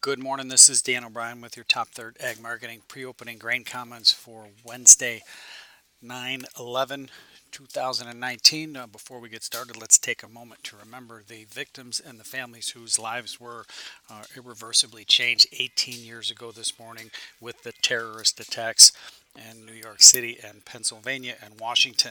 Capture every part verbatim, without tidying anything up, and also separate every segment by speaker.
Speaker 1: Good morning. This is Dan O'Brien with your Top Third Ag Marketing pre-opening grain comments for Wednesday, nine eleven two thousand nineteen. Uh, before we get started, let's take a moment to remember the victims and the families whose lives were uh, irreversibly changed eighteen years ago this morning with the terrorist attacks in New York City and Pennsylvania and Washington.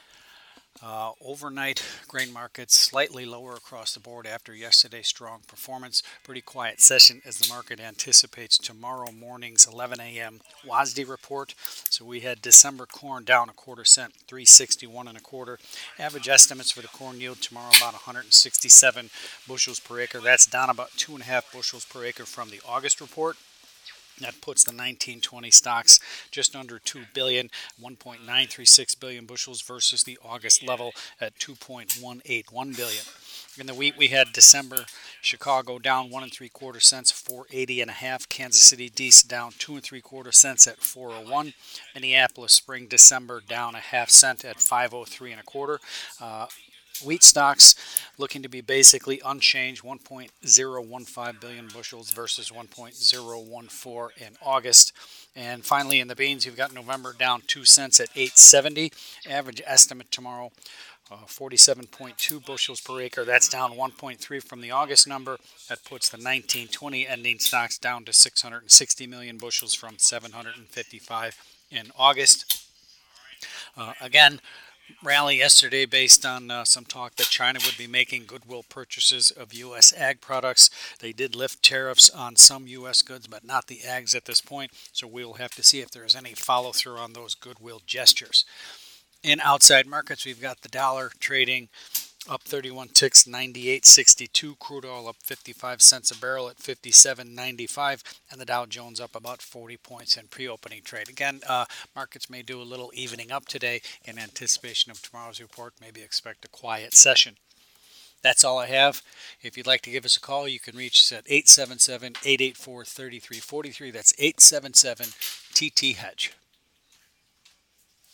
Speaker 1: Uh, overnight grain markets slightly lower across the board after yesterday's strong performance. Pretty quiet session as the market anticipates tomorrow morning's eleven a.m. W A S D report. So we had December corn down a quarter cent, three sixty-one and a quarter. Average estimates for the corn yield tomorrow about one hundred sixty-seven bushels per acre. That's down about two and a half bushels per acre from the August report. That puts the nineteen twenty stocks just under two billion, one point nine three six billion bushels versus the August level at two point one eight one billion. In the wheat, we had December Chicago down one and three quarter cents, four eighty and a half. Kansas City Deese down two and three quarter cents at four oh one. Minneapolis Spring December down a half cent at five oh three and a quarter. Uh, Wheat stocks looking to be basically unchanged, one point zero one five billion bushels versus one point zero one four in August. And finally, in the beans, you've got November down two cents at eight seventy. Average estimate tomorrow, uh, forty-seven point two bushels per acre. That's down one point three from the August number. That puts the nineteen twenty ending stocks down to six hundred sixty million bushels from seven hundred fifty-five in August. Uh, again, rally yesterday based on uh, some talk that China would be making goodwill purchases of U S ag products. They did lift tariffs on some U S goods, but not the ags at this point. So we'll have to see if there's any follow through on those goodwill gestures. In outside markets, we've got the dollar trading up thirty-one ticks, ninety-eight sixty-two. Crude oil up fifty-five cents a barrel at fifty-seven ninety-five, and the Dow Jones up about forty points in pre-opening trade. Again, uh, markets may do a little evening up today in anticipation of tomorrow's report. Maybe expect a quiet session. That's all I have. If you'd like to give us a call, you can reach us at eight seven seven, eight eight four, three three four three. That's eight seven seven T T Hedge.